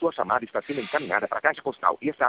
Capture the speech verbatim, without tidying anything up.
Sua chamada está sendo encaminhada para a caixa postal e está